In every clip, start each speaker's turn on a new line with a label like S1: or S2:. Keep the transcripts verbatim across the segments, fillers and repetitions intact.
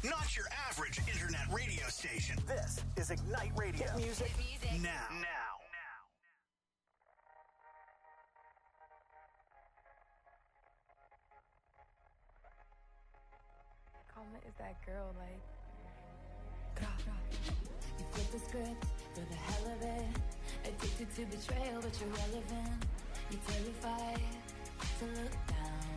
S1: Not your average internet radio station. This is Ignite Radio. Hit music, Hit music. now. Now.
S2: Karma is that girl, like.
S3: You flip the script for the hell of it. Addicted to betrayal, but you're relevant. You're terrified to look down.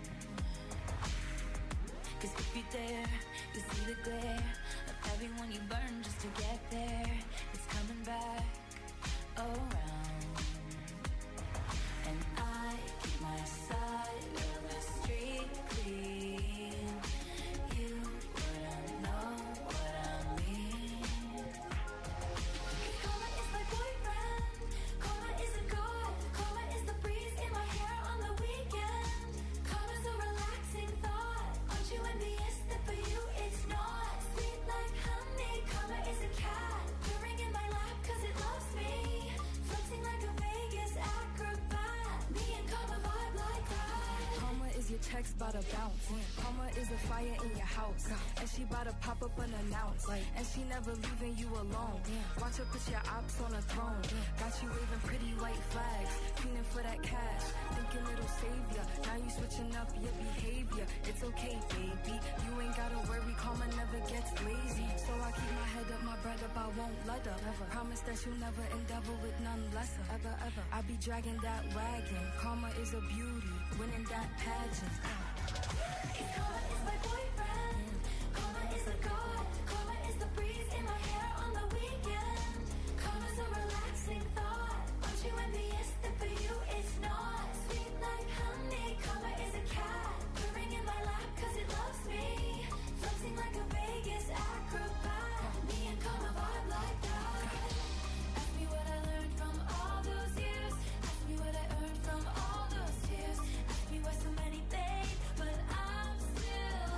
S3: Cause if you dare, you see the glare of everyone you burn just to get there. It's coming back around. And I keep my side of the street clean. You wouldn't know what I mean. Karma is my boyfriend. Karma is a god. Karma is the breeze in my hair on the weekend. Karma's a relaxing thought. Aren't you envious that for you it's not? Sweet like honey. Karma is a cat purring in my lap cause it loves me. Flexing like a Vegas acrobat. Me and Karma vibe like that.
S2: Karma is your text about to bounce. Karma is a fire in your house. And she about to pop up unannounced. And she never leaving you alone. Watch her put your ops on a throne. Got you waving pretty white flags. Feeling for that cash. Thinking it'll save ya. Now you switching up your behavior. It's okay, baby. You ain't gotta worry. Karma never gets lazy. So I keep my head up, my bread up. I won't let her. Never. Promise that you'll never endeavor with none lesser. Ever, ever. I be dragging that wagon. Karma is a beauty. Winning that pageant.
S3: Karma is my boyfriend. Karma is a god. Karma is the breeze in my hair on the weekend. Karma's a relaxing thought. Aren't you envious that for you it's not? Sweet like honey. Karma is a cat purring in my lap cause it loves me. Flexing like a Vegas acrobat. Me and Karma vibe like that. Ask me what I learned from all those years. Ask me what I earned from all those tears. Ask me why so many fade, but I'm still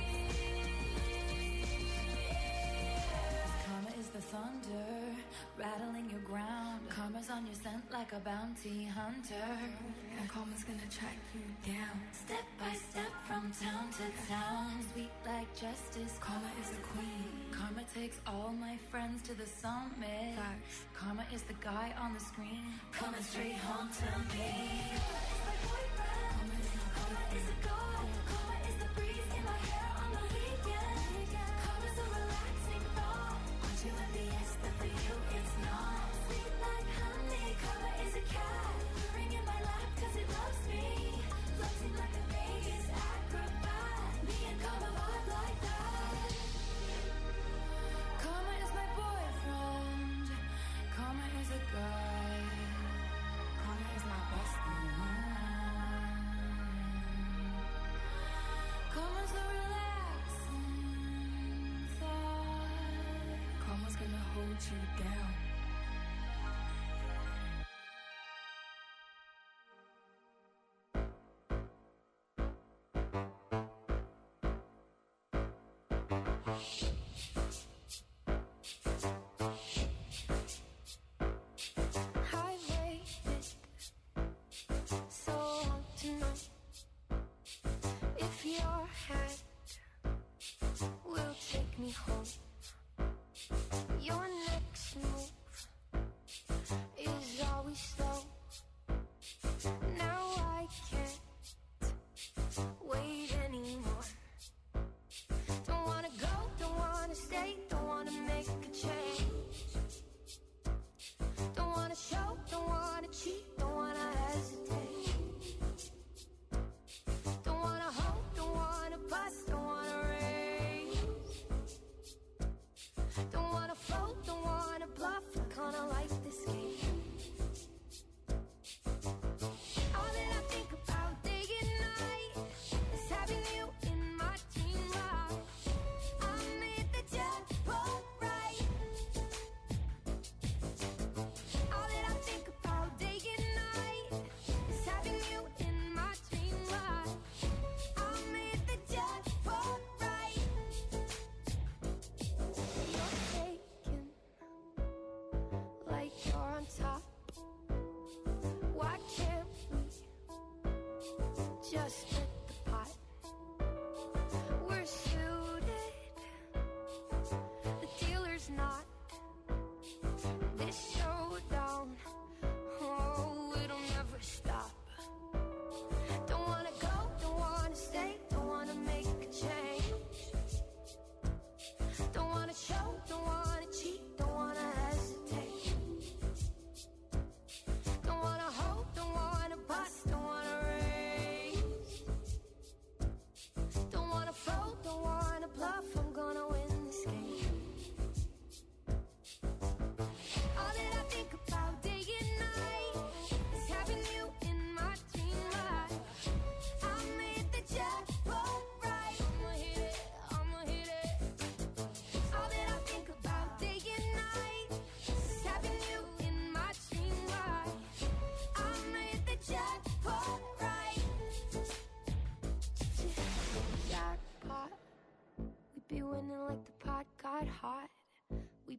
S3: here. Karma is the thunder rattling your ground. Karma's on your scent like a bounty hunter.
S2: And karma's gonna track you down.
S3: Step by step from town to town. Sweet like justice.
S2: Karma is the queen.
S3: Karma takes all my friends to the summit.
S2: Facts.
S3: Karma is the guy on the screen coming straight home to me. Karma is my boyfriend.
S2: Karma is my
S3: Karma is a god. Karma is the breeze in my hair on the weekend. Karma's a relaxing thought. Aren't you envious that for you it's not? Sweet like honey. Karma is a cat purring in my lap cause it loves me. Flexing like a Vegas acrobat. Me and Karma vibe like that. Karma is my boyfriend. Karma is a guy.
S2: Karma is my bestie.
S3: Karma's a relaxing thought.
S2: Karma's gonna hold you down.
S4: I waited so long to know if your hand will take me home. Your next move is always slow. Now I can't wait anymore. Don't wanna go, don't wanna stay, don't wanna make a change. Don't wanna show, don't wanna cheat, don't wanna hesitate. Don't wanna hope, don't wanna bust, don't wanna raise. Don't wanna float, don't wanna bluff, I kinda like this game. All that I think about day and night is having you in my dream life. I made the jackpot right. All that I think about day and night is having you in my dream life. I made the jackpot right. You're taken like you're on top. Why can't we just split the pot? We're suited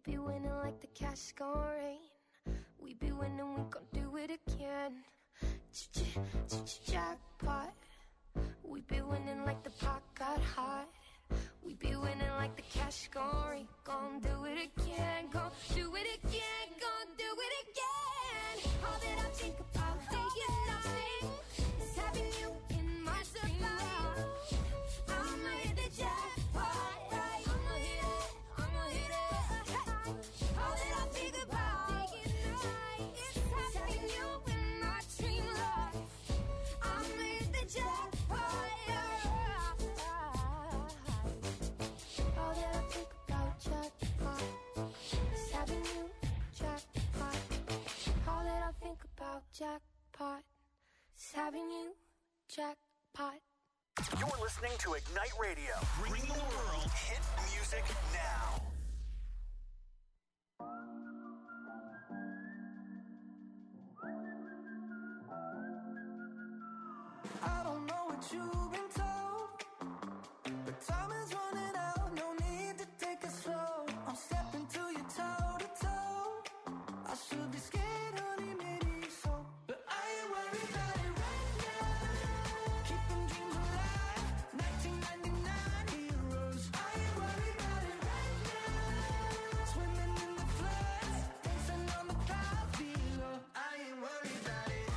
S4: be winning like the cash gon' rain. We be winning, we gon' do it again. Jackpot. We be winning like the pot got hot. We be winning like the cash gon' rain. Gon' do it again, gon' do it again, gon' do it again. All that I think about day and night is having you in my dream life. I'ma hit the jackpot, right? I'ma hit it, I'ma hit it. All that I think about day and night is having you in my dream life. I'ma hit the jackpot, all that I think about jackpot is having you jackpot. All that I think about jackpot is having you jackpot.
S1: You're listening to Ignite Radio. Bring the world hit music now.
S5: I don't know what you've been told, but time is running out. No need to take it slow. I'm stepping to you toe to toe. I should be scared, honey, maybe so, but I ain't worried about it right now. Keeping dreams alive, nineteen ninety-nine heroes. I ain't worried about it right now. Swimming in the floods, dancing on the clouds below. I ain't worried about it.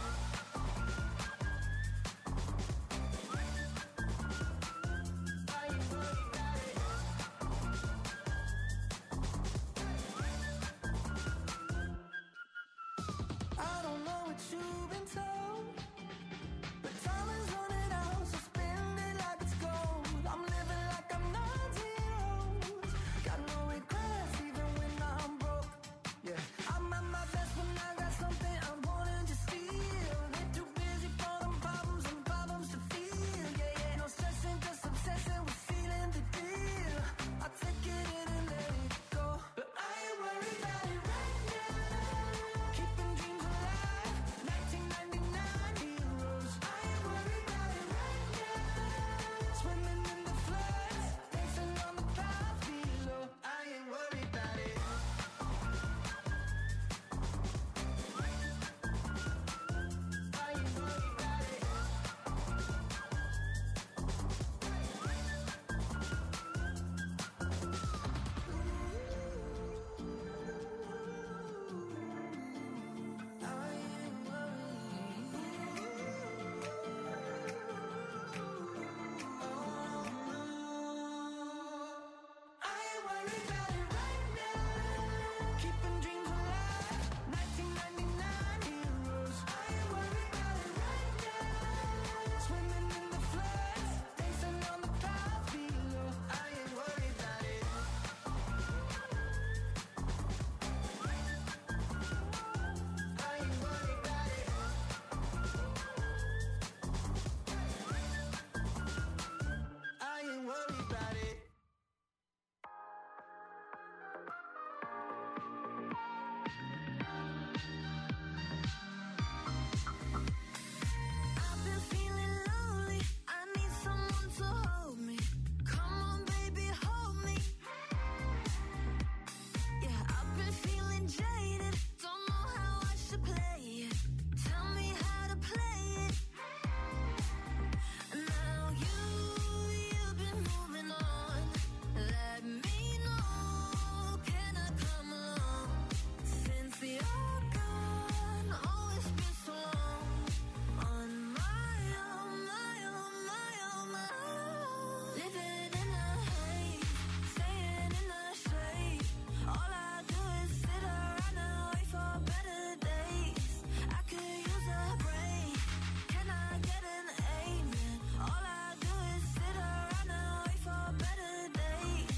S5: I don't know what you've been told, but time is running out, so spend it like it's gold. I'm living like I'm not zeros. Got no regrets even when I'm broke. Yeah, I'm at my best when I got something I wanted to steal. They're too busy for them problems and problems to feel. Yeah, yeah, no stressing, just obsessing with feeling the deal. I take it in and let it go, but I ain't worried about it right now. Keeping dreams alive, nineteen ninety-nine heroes. I ain't worried about it right now. Swimming in the floods, dancing on the clouds below. I ain't worried about it. I ain't worried about it. I ain't I ain't worried about it right now. Keeping dreams alive, nineteen ninety-nine heroes. I ain't worried about it right now. Swimming in the floods, dancing on the clouds below. I ain't worried about it. I ain't worried about it. I ain't worried about it.
S4: I've been feeling lonely. I need someone to hold me. Come on, baby, hold me. Yeah, I've been feeling jaded. Don't know how I should play it. Tell me how to play it. Now you, you've been moving on. Let me know. Can I come along? Since you're gone, oh, it's been so long. On my own, my own, my own, my own. Living in the haze, staying in the shade. All I do is sit around and wait for better days. I could use a break. Can I get an amen? All I do is sit around and wait for better days.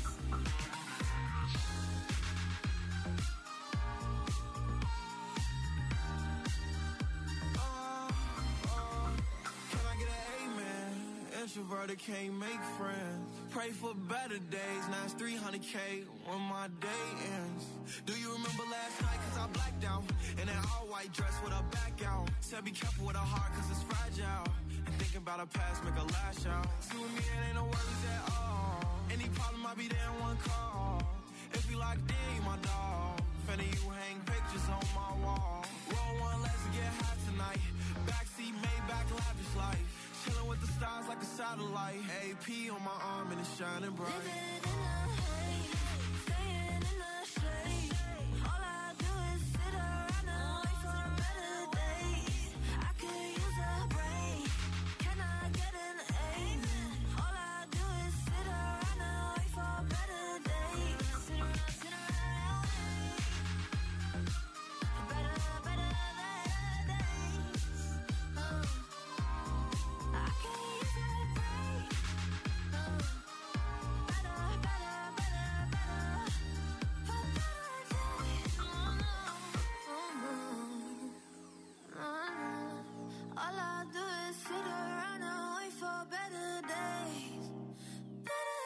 S5: Can I get an amen? Introverted can't make friends. Pray for better days. Now it's three hundred K when my day ends. Do you remember last night? Cause I blacked out. In an all white dress with a back out. Said be careful with a heart cause it's fragile. And thinking about a past make a lash out. See with me it ain't no worries at all. Any problem I'll be there in one call.
S6: If you like D, my dog, finna you hang pictures on my wall. Roll one, let's get high tonight. Backseat, Maybach, lavish life. Chilling with the stars like a satellite. A P on my arm and it's shining bright.
S4: Living in the haze, staying in the shade. All I do is sit around and wait for better days. I could use a break. Can I get an amen? All I do is sit around and wait for better days. Sit around, sit around and wait. Better, better, better days. Oh. I could use a break. Oh. Better, better, better, better. For better days. Oh, no. Oh, no. Oh, no. All I do is sit around and wait for better days. Better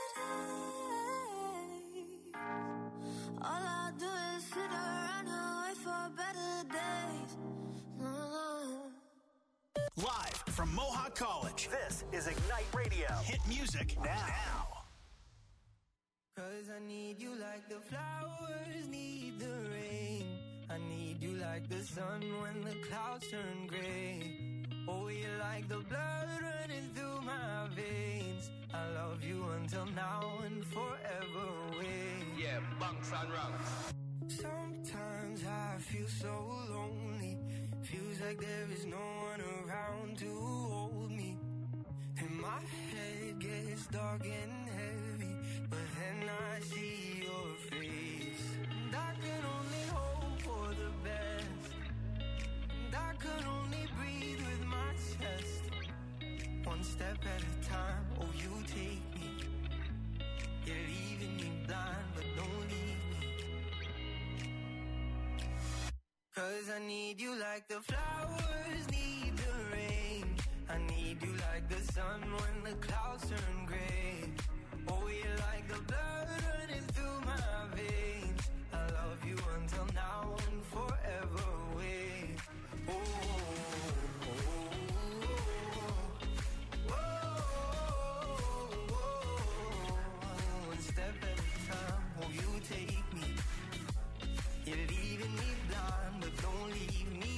S4: days. All I do is sit around and wait for better days. Oh.
S1: Live from Mohawk College, this is Ignite Radio. Hit music now.
S5: Cause I need you like the flowers need the rain. I need you like the sun when the clouds turn gray. Oh, you're like the blood running through my veins. I love you until now and forever away.
S6: Yeah, bunks and rungs.
S5: Sometimes I feel so lonely. Feels like there is no one around to hold me. And my head gets dark and heavy, but then I see your face. And I can only hope for the best. And I can only breathe with my chest. One step at a time, oh you take me. You're leaving me blind, but don't leave me. Cause I need you like the flowers need the rain. I need you like the sun when the clouds turn gray. Oh, you're like the blood running through my veins. I love you until now and forever away. Oh, oh, oh, oh, oh, oh. One step at a time, oh, you take me. You're leaving me blind, but don't leave me.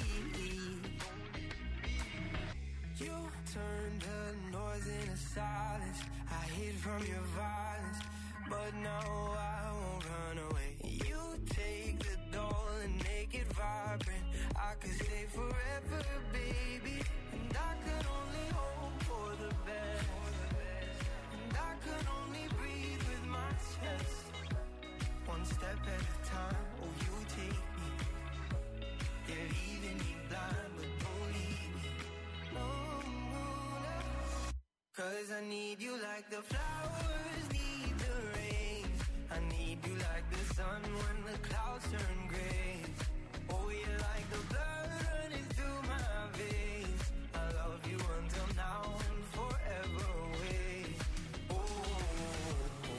S5: You turned the noise into silence. I hid from your violence, but now I won't run away. You take the doll and make it vibrant. I could stay forever, baby. And I could only hope for the best. And I could only breathe with my chest. One step at a time, oh you take me. You're leaving me blind, but don't leave me. No, no, no. Cause I need you like the flowers need the rain. I need you like the sun when the clouds turn gray. Oh, you're like the blood running through my veins. I love you until now and forever away. Oh, oh,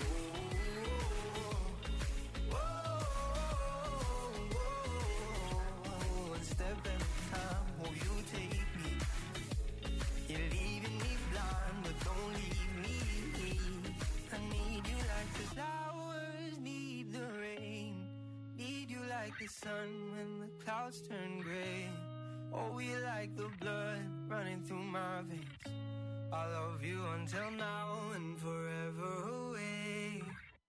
S5: oh, oh, oh. One step at a time, oh, you take me. You're leaving me blind, but don't leave me. I need you like the flowers need the rain. Need you like the sun when the clouds turn gray. Oh, you're like the blood running through my veins. I love you until now and forever away.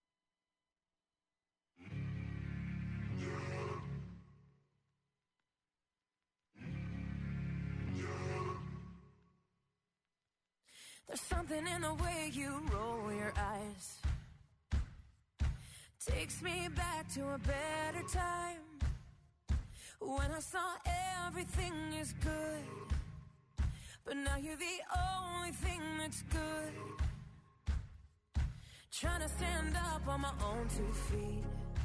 S2: There's something in the way you roll your eyes. Takes me back to a better time, when I saw everything is good. But now you're the only thing that's good. Trying to stand up on my own two feet.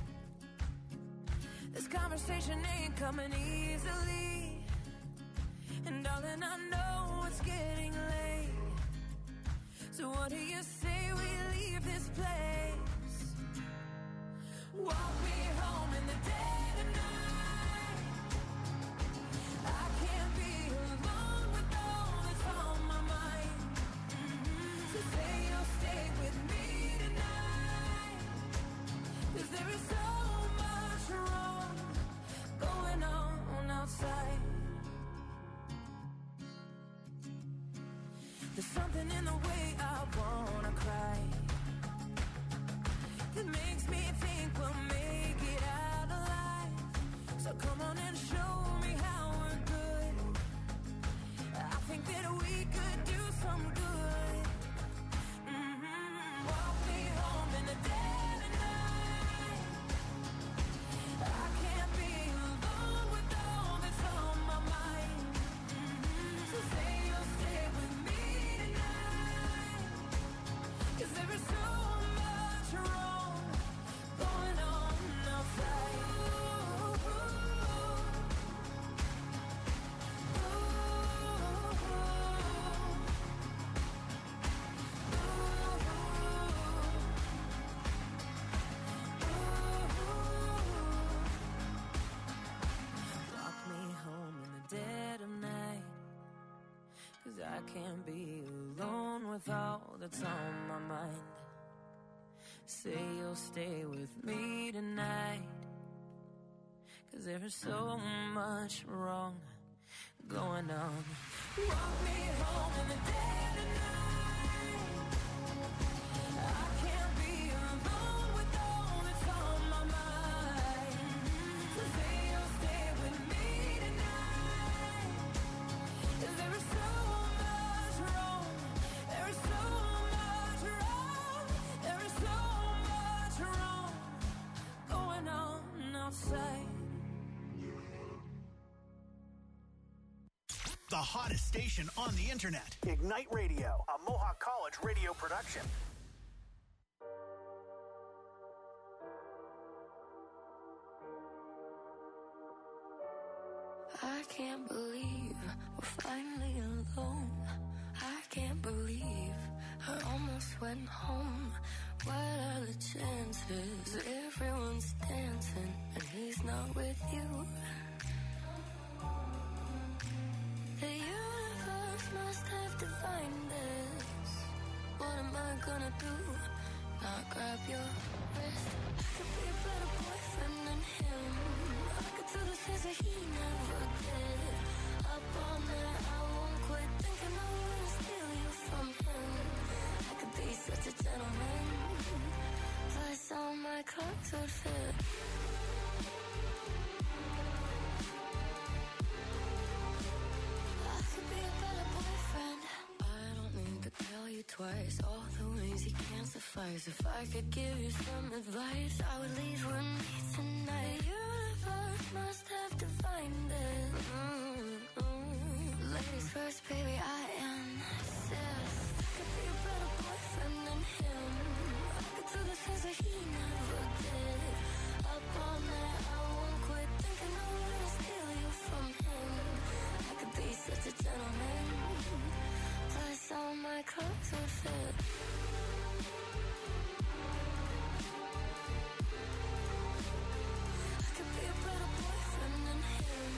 S2: This conversation ain't coming easily. And darling, I know it's getting late. So what do you say we leave this place? Walk me home in the dead of night. I can't be alone with all that's on my mind. Mm-hmm. So say you'll stay with me tonight. 'Cause there is There's something in the way I wanna cry that makes me think we'll make it out alive. So come on and show me how we're good. I think that we could do some good. Mm-hmm. Walk me home in the dead of night. I can't be alone with all that's on my mind. Mm-hmm. So say you'll stay with me tonight. 'Cause there is so much wrong going on outside. Ooh, ooh, walk me home in the dead of night. 'Cause I can't be alone with all that's on my mind. Say you'll stay with me tonight. 'Cause there is so much wrong going on. Walk me home in the dead of night. I can't be alone with all that's on my mind. So say you'll stay with me tonight. 'Cause there is so much wrong. There is so much wrong. There is so much wrong going on outside.
S1: The hottest station on the internet. Ignite Radio, a Mohawk College radio production.
S3: I can't believe we're finally alone. I can't believe I almost went home. What are the chances? Everyone's dancing and he's not with you. The universe must have defined us. What am I gonna do? Not grab your wrist. I could be a better boyfriend than him. I could do the things that he never did. Up all night, I won't quit thinking I'm gonna steal you from him. I could be such a gentleman. Plus all my clothes would fit. I could be a better boyfriend. I don't need to tell you twice all the ways you can't suffice. If I could give you some advice, I would leave with me tonight. The universe must have defined it. Mm-hmm. Ladies first, baby, I insist. I could be a better boyfriend than him. I could do the things that he never did. Up all night, I won't quit thinking I'm gonna steal you from him. I could be such a gentleman. Plus all my clothes would fit. I could be a better boyfriend than him.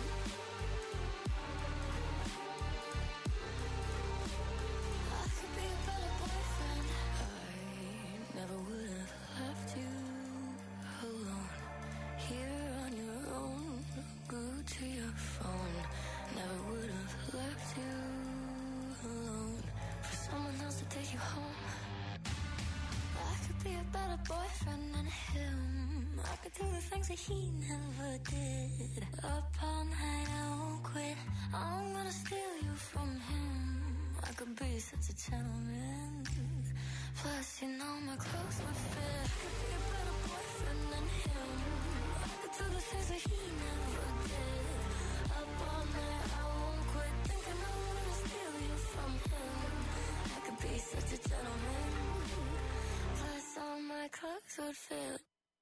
S3: I could be a better boyfriend. I never would have left you alone. Here on your own, glued to your phone. Never would have left you alone for someone else to take you home. I could be a better boyfriend than him. I could do the things that he never did. Up all night, I won't quit. I'm gonna steal you from him. I could be such a gentleman. Plus, you know my clothes would fit. I could be a better boyfriend than him. I could do the things that he never did. Up all night, I won't quit thinking I'm gonna steal you from him. I could be such a gentleman. Plus, all my clothes would fit.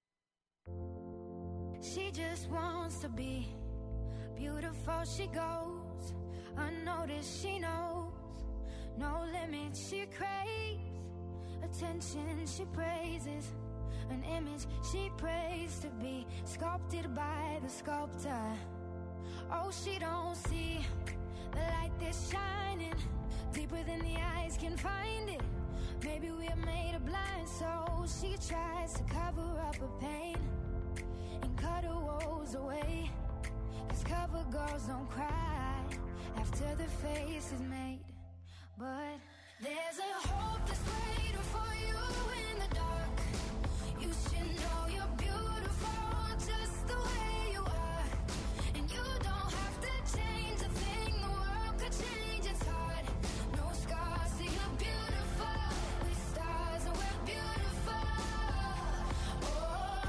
S7: She just wants to be beautiful. She goes unnoticed. She knows no limits. She craves attention. She praises an image she prays to be sculpted by the sculptor. Oh, she don't see the light that's shining deeper than the eyes can find it. Maybe we're made of blind souls. She tries to cover up her pain and cut her woes away. 'Cause cover girls don't cry after the face is made. But there's a hope that's waiting for you in the dark. You should know you're beautiful just the way you are. And you don't have to change a thing, the world could change, it's hard. No scars, see you're beautiful. With stars and we're beautiful. Oh, oh,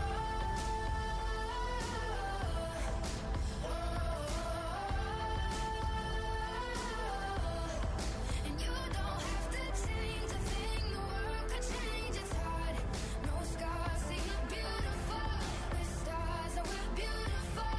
S7: oh, oh. And you don't have to change a thing, the world could change, it's hard. No scars, see you're beautiful. With stars and we're beautiful.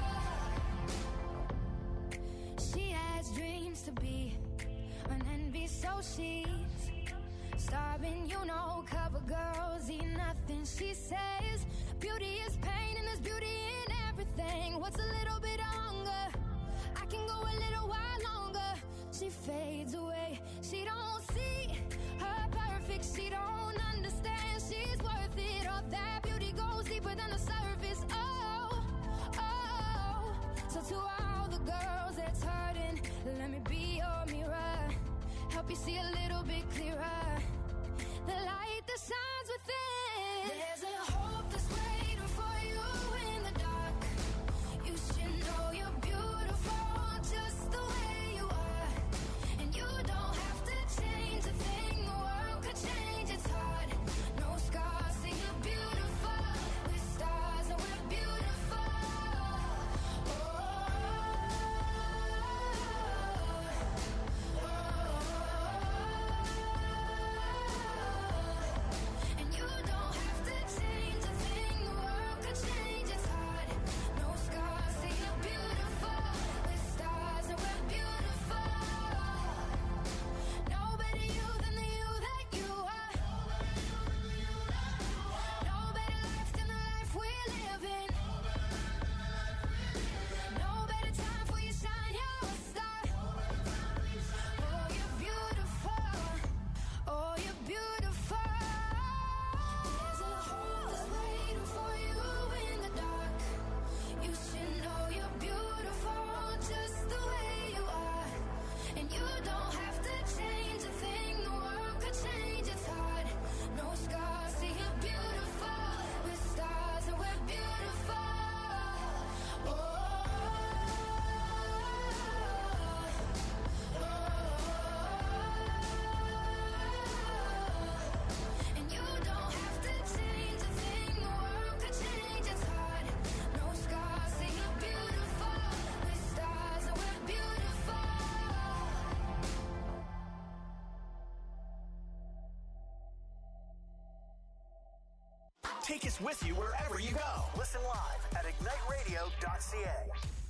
S7: She has dreams to be an envy, so she's starving, you know, cover girls eat nothing. She says beauty is pain and there's beauty in everything. What's a little bit of hunger? I can go a little while longer. She fades away, she don't see her perfect, she don't understand she's worth it. All that beauty goes deeper than the surface. Oh, oh. So to all the girls that's hurting, let me be your mirror, help you see a little bit clearer. The light that shines within. There's a hope that's waiting for you in the dark. You should know you're beautiful just the way you are. And you don't have to change a thing, the world could change, it's hard. No scars, see you're beautiful. With stars and we're beautiful. Oh, oh, oh, oh. And you don't have to change a thing, the world could change, it's hard. No scars, see you're beautiful. With stars and we're beautiful. No better you than the you that you are. No better life than the life we're living. No better time for you shine your star. Oh, you're beautiful. Oh, you're beautiful. There's a hope that's waiting for you in the dark. You should know you're beautiful just the way you are. And you don't have to change a thing, the world could change, it's hard. No scars, see you're beautiful. With stars and we're beautiful. Oh, oh, oh, oh. And you don't have to change a thing, the world could change, it's hard. No scars, see you're beautiful. With stars and we're beautiful.
S1: Take us with you wherever you go. Listen live at ignite radio dot c a.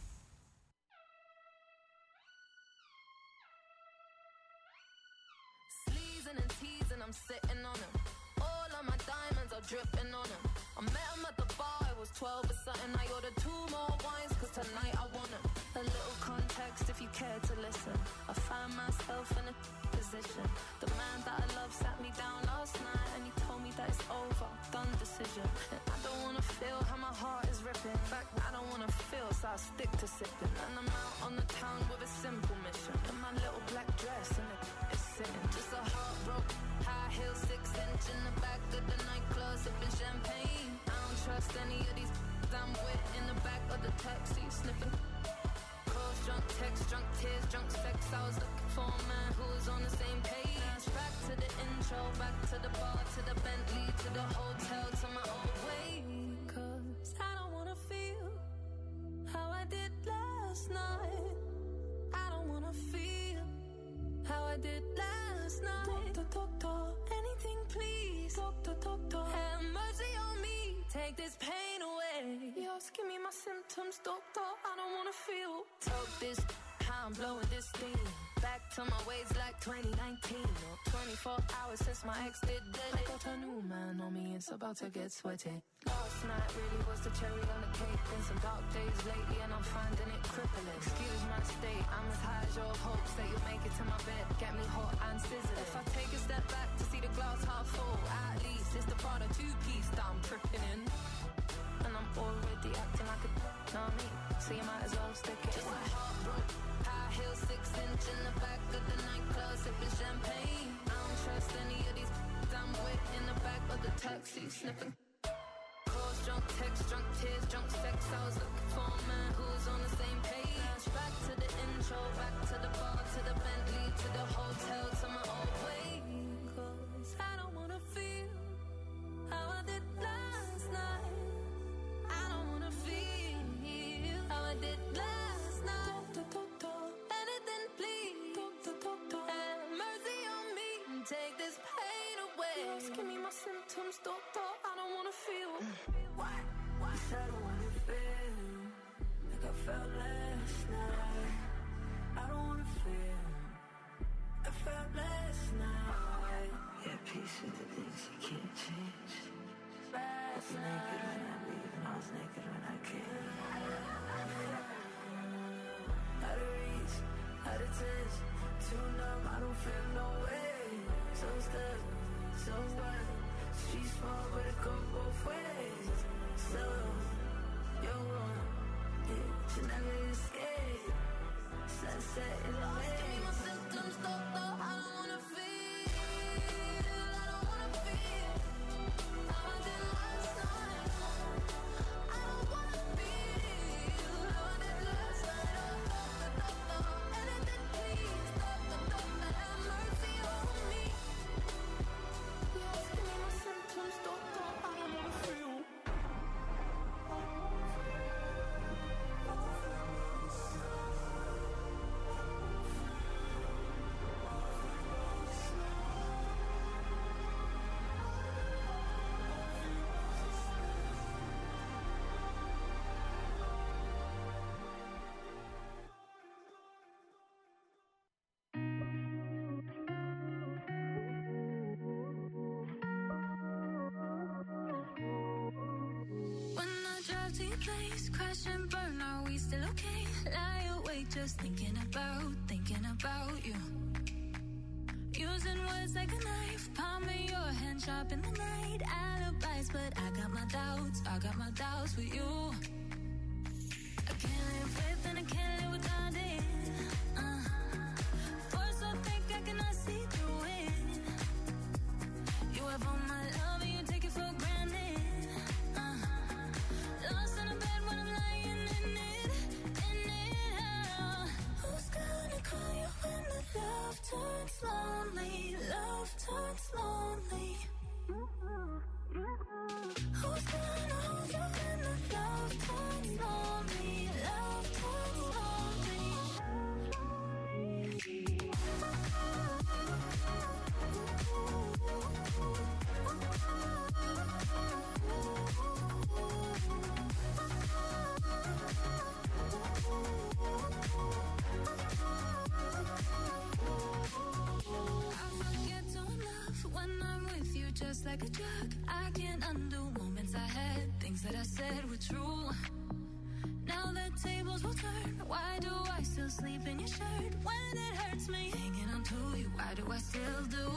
S8: Sleazing and teasing, I'm sitting on him. All of my diamonds are dripping on him. I met him at the bar, I was twelve or something. I ordered two more wines, cause tonight I want him. A little context if you care to listen. I found myself in a position. The man that I love sat me down last night and he told me that it's over, done decision. And I don't wanna feel how my heart is ripping. In fact, I don't wanna feel, so I stick to sipping. And I'm out on the town with a simple mission. In my little black dress and it's sitting. Just a heartbroken, high heel, six inch in the back of the nightclub, sipping champagne. I don't trust any of these I'm with in the back of the taxi, sniffing. Calls, drunk text, drunk tears, drunk sex. I was looking for a man who was on the same page. Now it's back to the intro, back to the bar, to the Bentley, to the hotel, to my old way. Cause I don't wanna feel how I did last night. I don't wanna feel how I did last night. Doctor, doctor, anything please. Doctor, doctor, have mercy on me. Take this pain away. You're asking me my symptoms, doctor. I don't wanna feel. Talk this, how I'm blowing this steam. Back to my ways like twenty nineteen. Or twenty-four hours since my ex did dead. I got a new man on me, it's about to get sweaty. Last night really was the cherry on the cake. Been some dark days lately and I'm finding it crippling. Excuse my state, I'm as high as your hopes that you'll make it to my bed. Get me hot and sizzling. If I take a step back to see the glass half full, at least it's the Prada two-piece that I'm tripping in. And I'm already acting like a know me, so you might as well stick it. Just a heartbroken, high heel, six inch in the back of the nightclub, sipping champagne. I don't trust any of these I'm with in the back of the taxi, sniffing. Calls, drunk texts, drunk tears, drunk sex. I was looking for a man who's on the same page. Back to the intro, back to the bar, to the Bentley, to the hotel, to my old way. Cause I don't wanna feel how I did last night. I don't wanna feel how I did last night. Anything, please. Have mercy on me and take this pain away. Just give me my symptoms, doctor. I don't wanna feel.
S5: Why? Why? I don't wanna feel like I felt last night. I don't wanna feel I felt last night. Yeah, peace with the things you can't change. Last night. I was naked when I leave and I was naked when I came. Out of reach, out of touch, too numb, I don't feel no way. So stuck, so what? Street small, but it go both ways. So, you're wrong, yeah, you never escape. Sunset in the way.
S8: Give me my symptoms, doctor, I don't wanna feel. I don't wanna feel how I did last night. I don't wanna feel how I did last night. Oh, doctor, doctor, anything please. Doctor, doctor, have mercy on me. Yes, give me my symptoms, doctor, I don't wanna feel.
S3: When I drive to your place, crash and burn, are we still okay? Lie awake just thinking about, thinking about you. Using words like a knife, palm of your hand sharp in the night. Alibis, but I got my doubts, I got my doubts with you. I can't live with and I can't live without it. Uh, force so thick I cannot see through it. You have all my love and you take it for granted. Uh, lost in a bed when I'm lying in it, in it. Uh, who's gonna call you when the love turns lonely? Love turns lonely. Who's gonna hold you when the love turns lonely? Love turns lonely. I forget to love when I'm with you, just like a drug. I can't undo moments I had, things that I said were true. Now the tables will turn. Why do I still sleep in your shirt when it hurts me? Hanging on to you, why do I still do?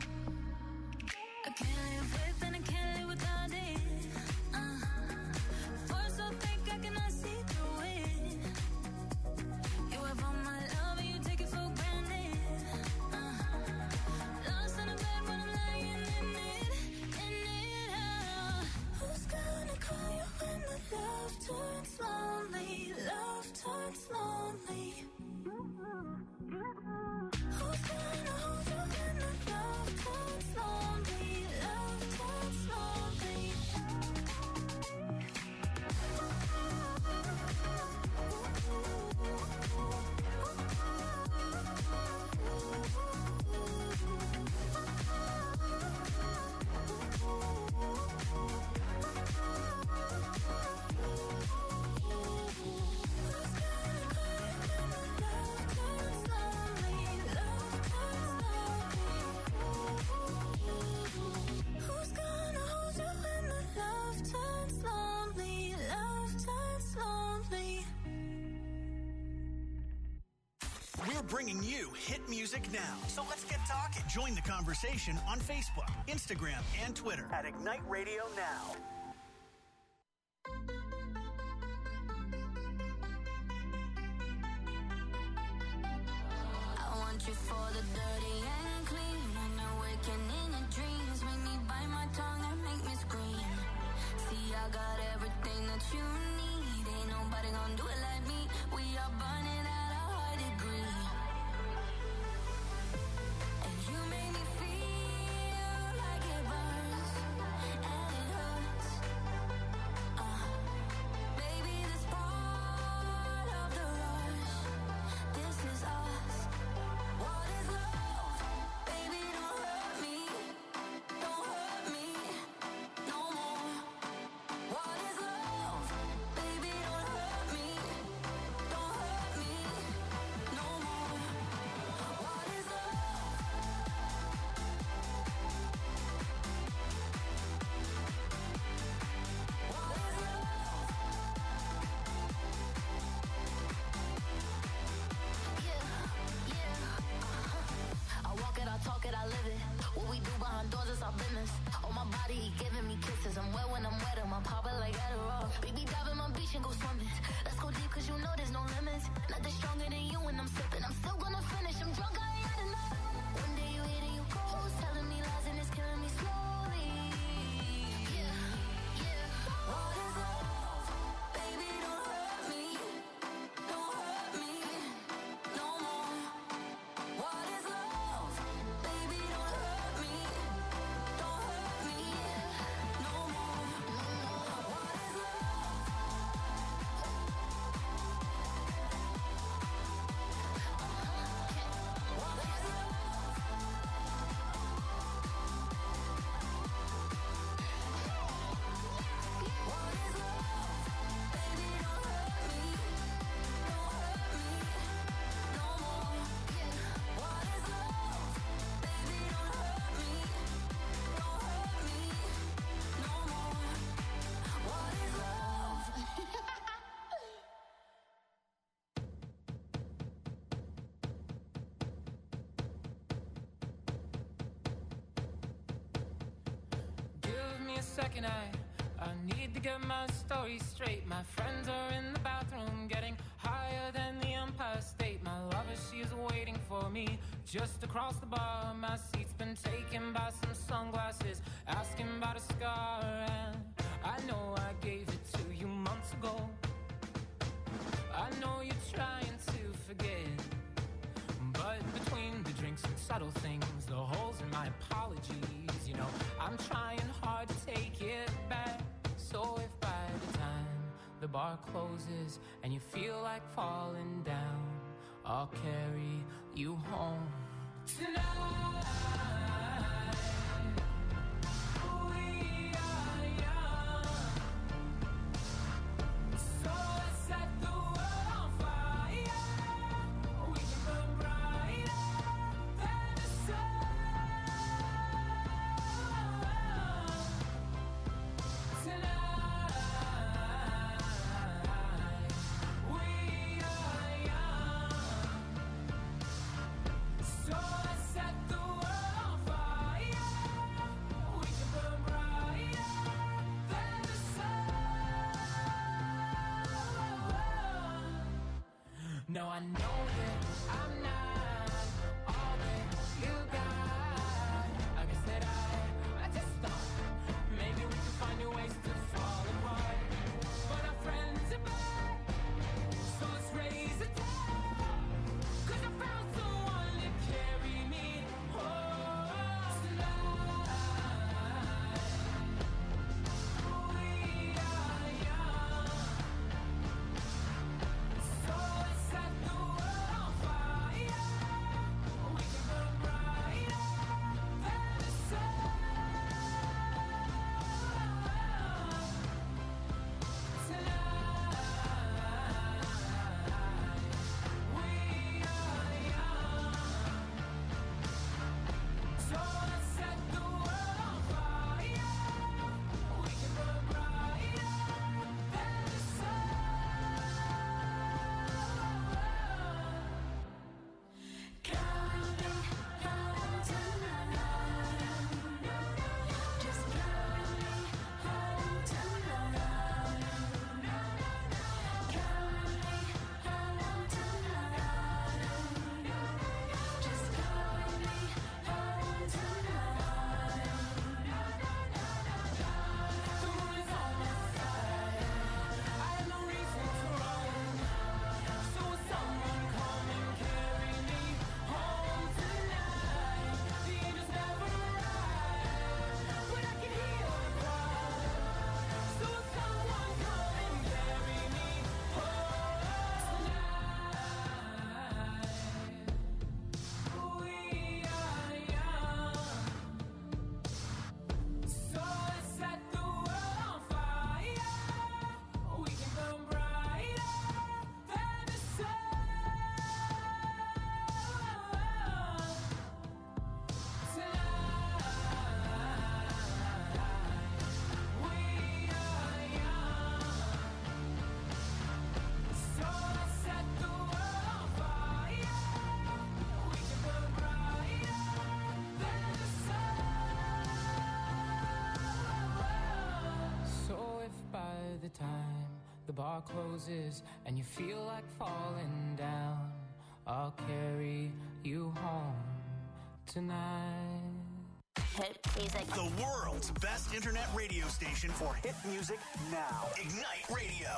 S3: I can't live with and I can't live without it. Uh, force so thick I cannot see through it. You have all my love and you take it for granted. Uh, lost in a bed when I'm lying in it, in it. Uh, who's gonna call you when the love turns lonely? Love turns lonely. Who's gonna hold you when the love turns lonely? Love turns lonely. Who's gonna hold you when the love turns lonely? Love turns lonely.
S1: We're bringing you hit music now. So let's get talking. Join the conversation on Facebook, Instagram, and Twitter at Ignite Radio Now.
S4: behind doors, it's our business. On my body, he giving me kisses. I'm wet when I'm wet, I'm pop it like Adderall. Baby, dive in my beach and go swimming. Let's go deep, cause you know there's no limits. Nothing stronger than you when I'm sipping. I'm still gonna finish, I'm drunk, I ain't had enough. One day you hit and you go, telling me lies and it's killing me slowly. Yeah, yeah. What is love? Baby, don't hurt me. Don't hurt me no more. What is love? Baby, don't hurt me. Don't hurt me no more. What is love? What is love? What is love? Baby, don't hurt me. Don't hurt me no more. What is love? Baby, don't hurt me. Don't hurt me no more. What is love?
S9: Give me a second, I I need to get my story straight. My friends are in the bathroom getting higher than the Empire State. My lover, she's waiting for me just across the bar. My seat's been taken by some sunglasses, asking about a scar. And I know I gave it to you months ago. I know you're trying to forget, but between the drinks and subtle things, the holes in my apologies, you know, I'm trying hard to take it back. So if by the time the bar closes and you feel like falling down, I'll carry you home tonight. We are young, so let's set the world on fire. We can burn brighter than the sun tonight. We are young, so let's set the world on fire. We can burn brighter than the sun. No, I know that I'm not all that you got. I guess that I, I just thought maybe we could find new ways to fall apart. But our friends are back, so let's raise a toast. 'Cause I found someone to carry me home tonight. We are young, so let's set the world on fire. door closes and you feel like falling down, I'll carry you home tonight.
S1: Hit music. The world's best internet radio station for hit music now. Ignite Radio.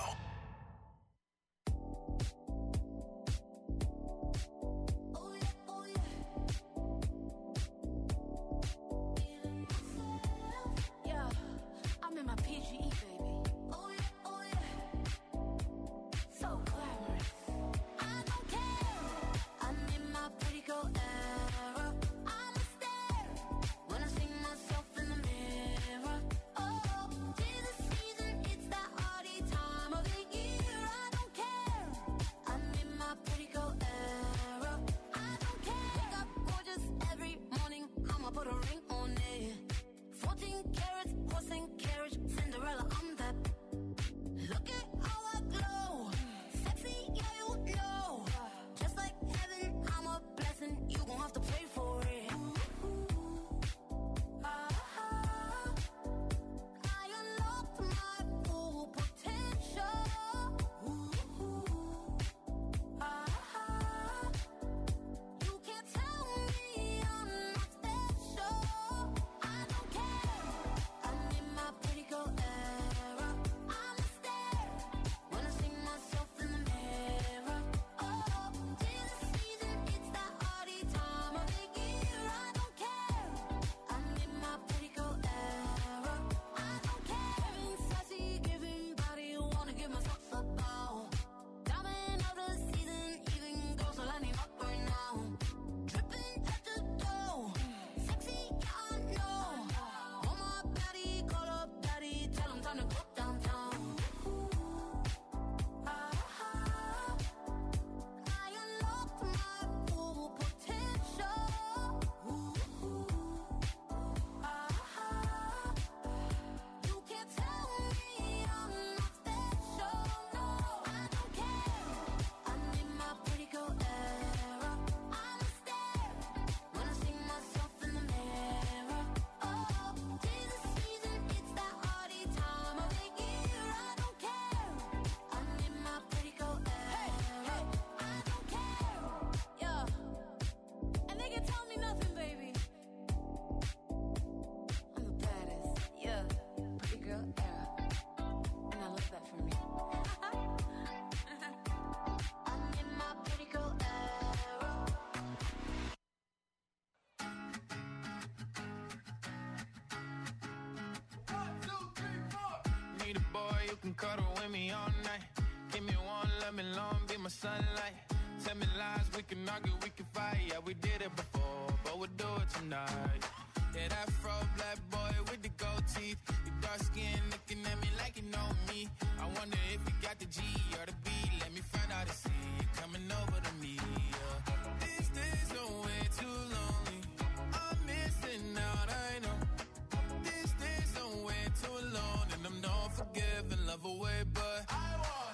S6: Can cuddle with me all night. Give me one, let me long, be my sunlight. Tell me lies, we can argue, we can fight. Yeah, we did it before, but we'll do it tonight. Yeah, that fro black boy with the gold teeth. Your dark skin looking at me like you know me. I wonder if you got the G or the B. Let me find out and see you coming over to me. Yeah. These days are way too lonely. I'm missing out, I know. These days are way too alone, and I'm not forgiving, love away, but I want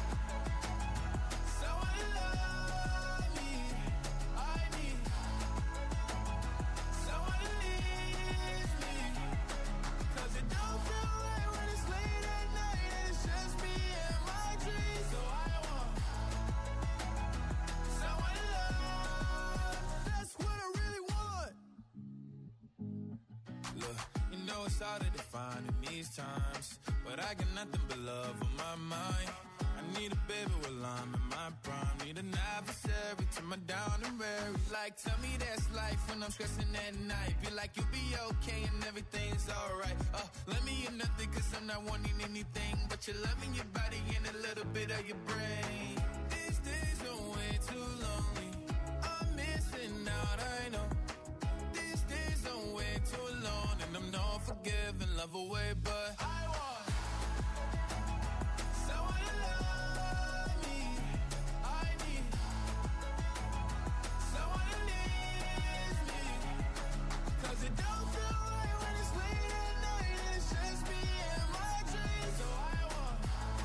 S6: someone to love me. I need someone to leave me, 'cause it don't feel right when it's late at night and it's just me and my dreams. So I want someone to love. That's what I really want. Look, you know it's hard to define in these times, but I got nothing but love on my mind. I need a baby while I'm in my prime. Need an adversary to my down and weary. Like, tell me that's life when I'm stressing at night. Be like, you'll be okay and everything's alright. Uh, let me in nothing, 'cause I'm not wanting anything but your love in your body and a little bit of your brain. These days are way too lonely. I'm missing out, I know. These days are way too alone, and I'm not forgiving, love away, but I want someone to love me. I need someone to leave me, 'cause it don't feel right when it's late at night and it's just me and my dreams. So I want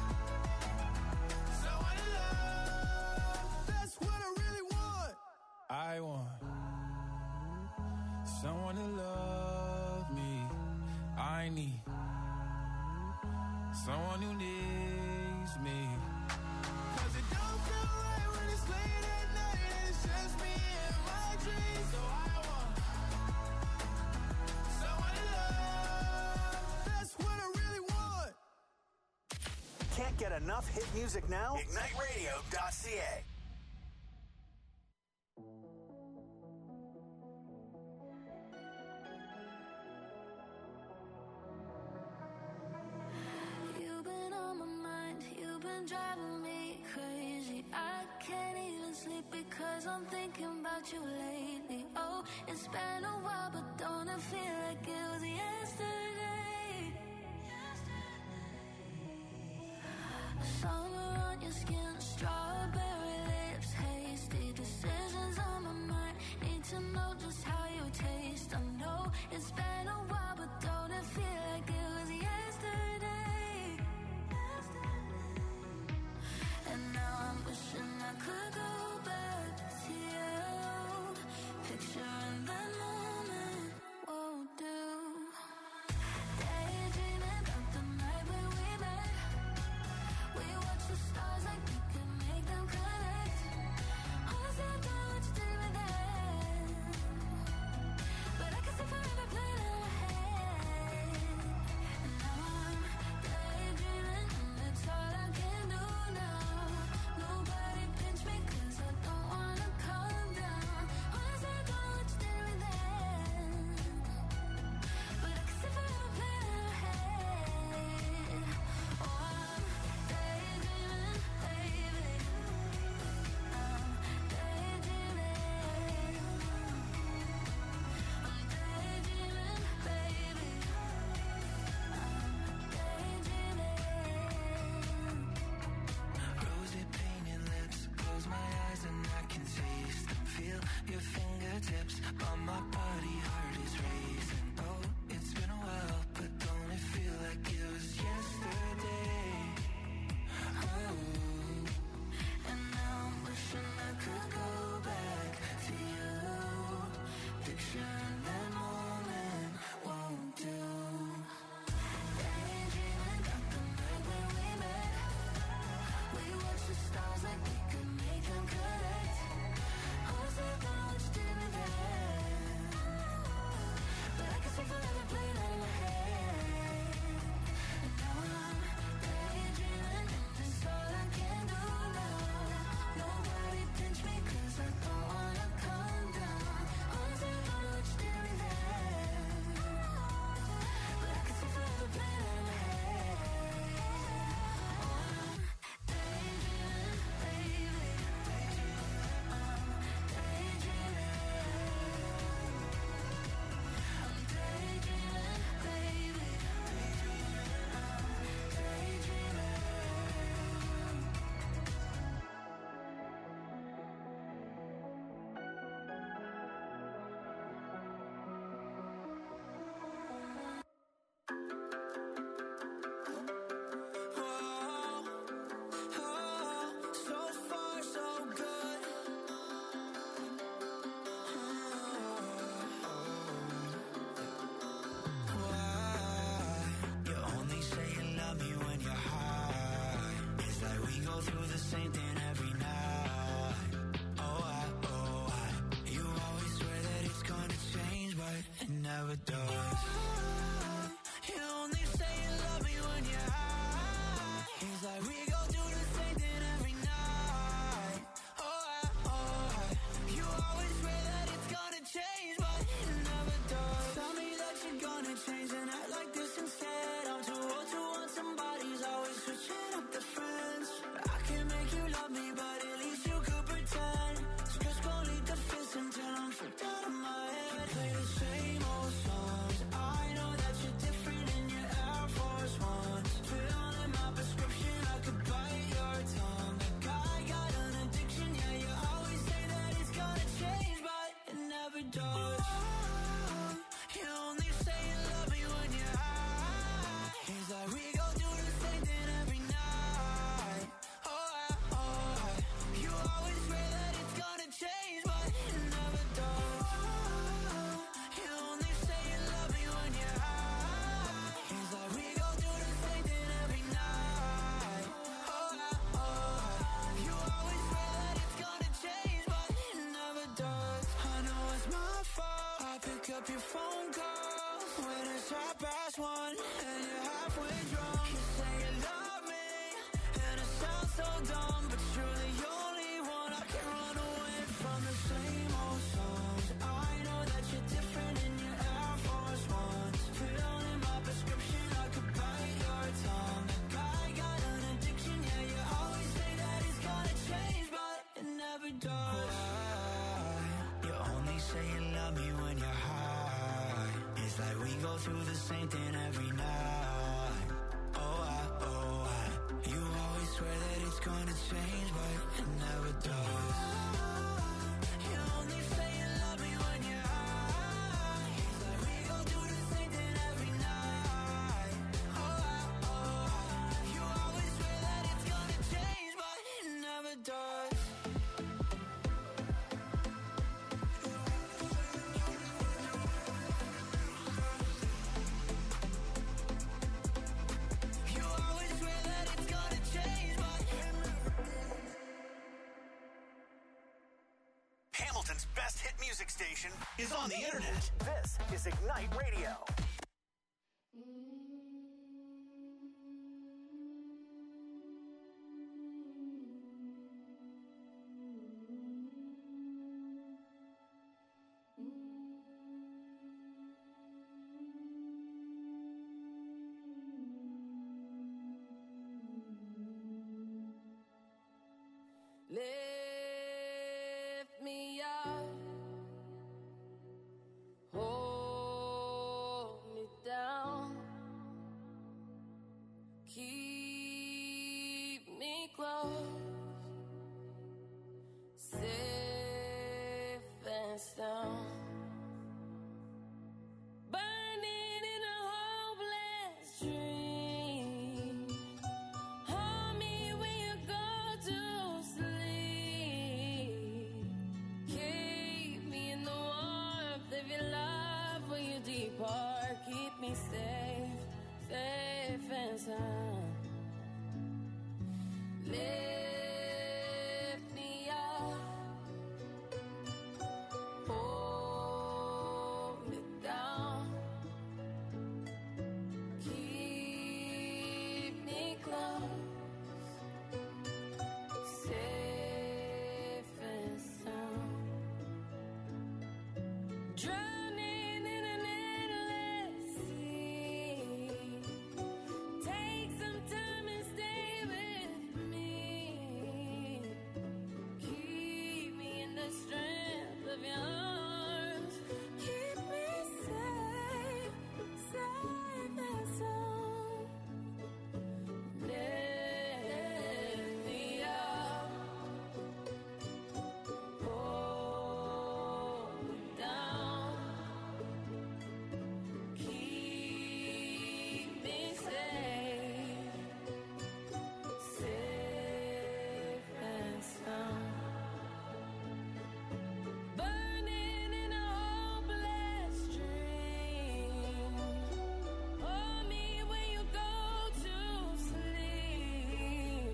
S6: someone to love. That's what I really want. I want someone to love me. I need someone who needs needs me. Cause it don't feel right when it's late at night and it's just me and my dreams. So I want someone to love. That's what I really want.
S1: Can't get enough hit music now? ignite radio dot c a.
S7: You've been on my mind, you've been driving me crazy. I can't even sleep because I'm thinking about you lately. Oh, it's been a while, but don't it feel like it was yesterday? Summer on your skin, strawberry lips, hasty decisions on my mind. Need to know just how you taste. I know it's been a while, but don't it feel like it was yesterday? And now I'm wishing I could go back to you. Picturing that moment won't do. Daydreaming about the night when we met. We watch the stars like we could make them connect. Honestly, I don't know what you did with that, but I can see forever playing in my head. And now I'm daydreaming, and it's all I can do now. Nobody pinch me 'cause I don't wanna calm down. Honestly, I don't know what you did with that, but I can see forever playing in my head. Oh, I'm daydreaming, baby. I'm daydreaming. I'm daydreaming, baby. I'm daydreaming.
S6: Rosy painted lips, close my eyes and I can taste them. Feel your fingertips on my body, heart is racing. Oh, it's been a while, but don't it feel like it was yesterday? Oh,
S7: And now I'm wishing I could go back to you. Picturing that moment won't do. Daydreaming about the night when we met. We watch the stars like we could make them connect. Honestly, I don't know what you did with that, but I can see forever playing out in my head. And now I'm daydreaming, and it's all I can do now. Nobody pinch me 'cause I don't wanna calm down. Honestly, I don't know what you did with that, but I can see forever playing out in my head. Oh, I'm daydreaming, baby. I'm daydreaming. I'm daydreaming, baby. I'm daydreaming.
S6: so far so good. Why? You only say you love me when you're high. It's like we go through the same thing every night. Oh, I, oh, I. You always swear that it's gonna change, but it never does. You only say you love me when you're high. It's like we go through the same thing every night. Oh, I, oh, I. You always swear that it's gonna change, but it never does. Tell me that you're gonna change and act like this instead. I'm too old to want somebody's always switching up the friends. I can make you love me, but at least you could pretend. So just go lead the fist until I'm freaked out of my head. Play the same old songs. I know that you're different in your Air Force Ones. Filling my prescription, I could
S5: pick up your phone call when it's half past one and you're halfway drunk. You say you love me, and it sounds so dumb, but you're the only one I can run away from. The same old songs. I know that you're different in your Air Force Ones. Fill in my prescription, I could bite your tongue. That guy got an addiction, yeah, you always say that he's gonna change, but it never does. Why? You only say you love me when you're high. It's like we go through the same thing every night. Oh, I, oh, I. You always swear that it's gonna change, but it never does. You only say you love me when you're high. It's like we go through the same thing every night. Oh, I, oh, I. You always swear that it's gonna change, but it never does. You always swear that it's gonna change, but
S1: Hamilton's best hit music station is on the internet. This is Ignite Radio.
S8: Lift me up, hold me down, keep me close, safe and sound. Burning in a hopeless dream. Hold me when you go to sleep. Keep me in the warmth of your love when you depart. Keep me safe, safe and sound. Lift me up, hold me down, keep me close, safe and sound. Drowning in an endless sea. Take some time and stay with me. Keep me in the strength of your arms. Keep me safe, safe and sound. Lift me up, hold me down, keep me safe, safe and sound. Burning in a hopeless dream. Hold me when you go to sleep.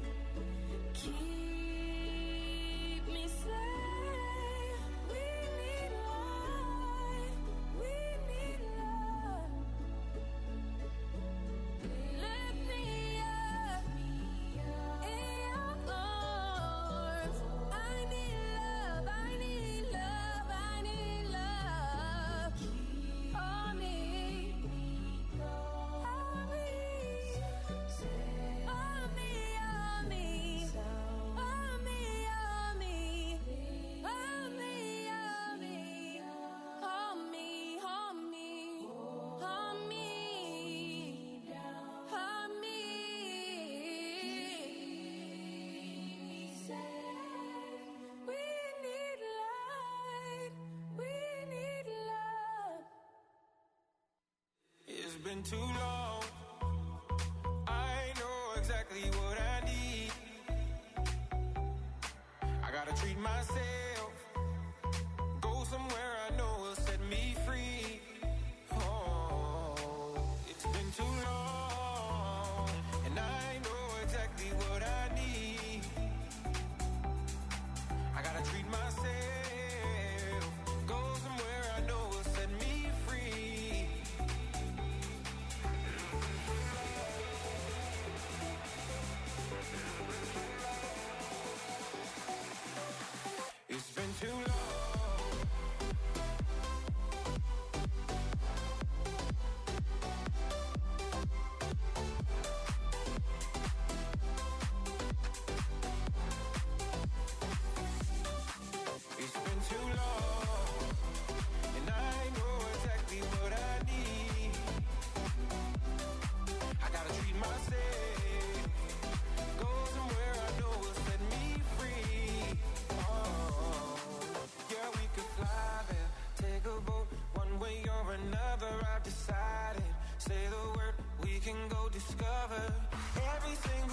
S8: Keep me safe. We need light. We need love. Lift me up in your arms. I need love. I need love. I need love. Hold me. Hold me. Hold me. Hold me. Hold me. Hold me. Hold me. Hold me. Hold me. Hold me. Hold me. Hold me. We need light. We need love.
S6: It's been too long. I know exactly what I need. I gotta treat myself. Go somewhere I know will set me free. Oh, it's been too long. And I know exactly what I need. I gotta treat myself. Go somewhere I know will set me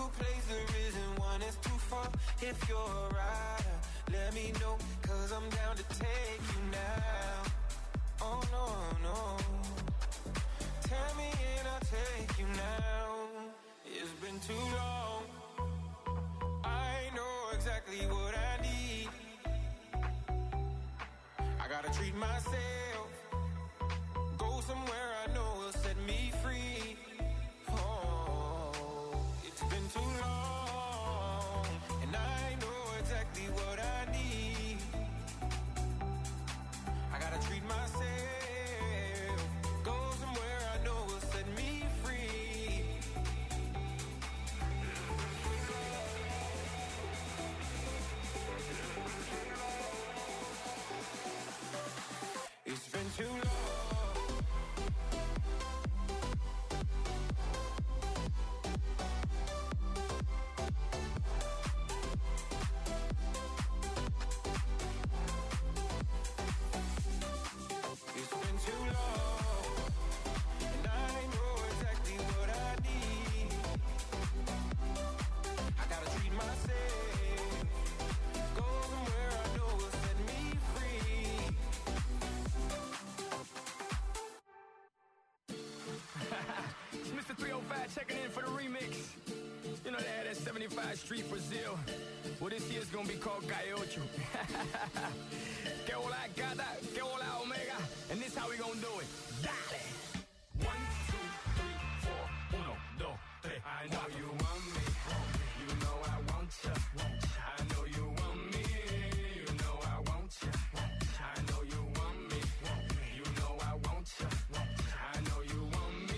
S6: place, there isn't one that's too far. If you're a rider, let me know, cause I'm down to take you now. Oh no, no. Tell me and I'll take you now. It's been too long. I know exactly what I need. I gotta treat myself. Go somewhere I know will set me free. Oh, it's been too long, and I know exactly what I need. I gotta treat myself. Go somewhere I know will set me free. It's been too long.
S10: Checking in for the remix. You know they had that seventy-five Street Brazil. Well, this year's gonna be called Gaiocho. Que hola gata, que hola omega. And this how we gonna do it. Dale. One, two, three, four. Uno, dos, tres. I know you want me. You know I want ya. I know you want me. You know I want ya. I know you want me. You know I want ya. I know you want me.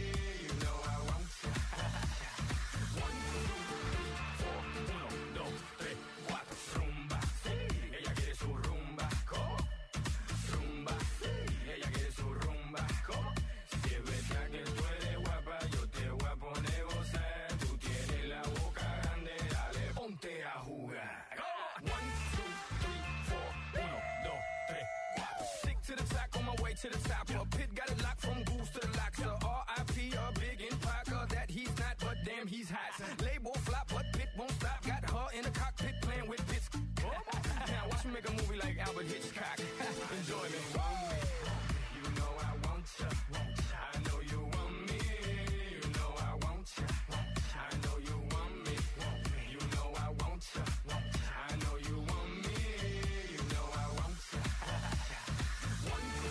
S10: To the top, a pit got it locked from goose to the locks. R I P a big impact that he's not, but damn he's hot. Label flop, but Pit won't stop. Got her in the cockpit playing with bits. Now watch me make a movie like Albert Hitchcock. Enjoy me. You know I want ya. I know you want me. You know I want ya. I know you want me. You know I want ya. I know you want me. You know I want ya. One, two,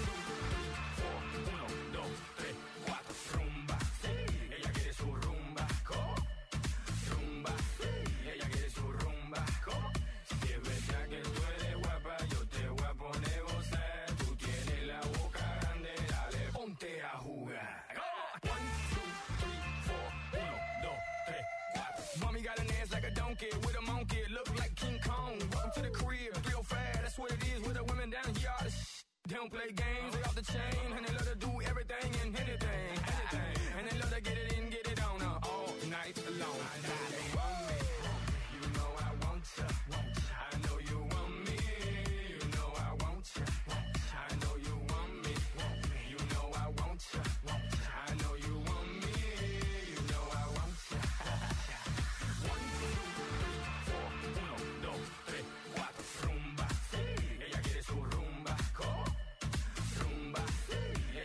S10: with a monkey, look like King Kong. Welcome to the crib, three oh five, that's what it is with the women down here. All the sh- they don't play games, they off the chain, and they love to do everything and anything, anything. And they love to get it in, get it on uh, all night long. You want me, you know I want ya. I know you want me, you know I want ya. I know you want me, you know I want ya. I know you want me, you know I want ya. One, two, rumba, ella quiere su rumba, rumba, ella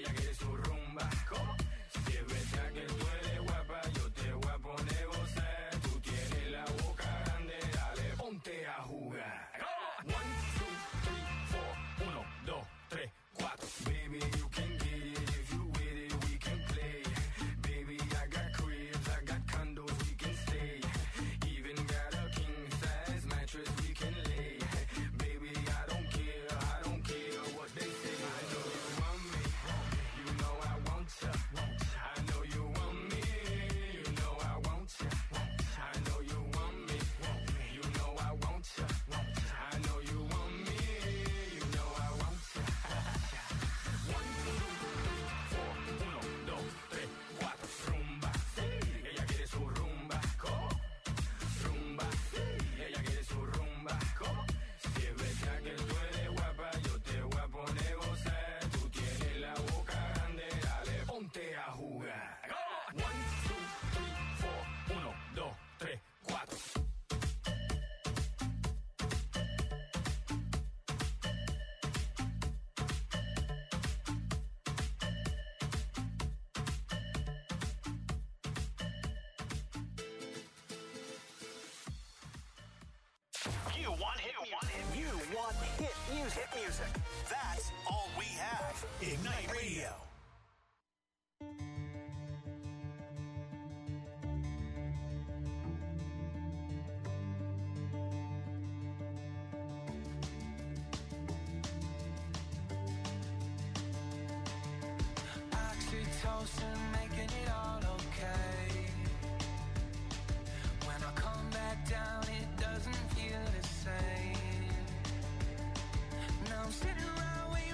S1: music. Hit music. That's all we have. Ignite Radio.
S6: Oxytocin, making it all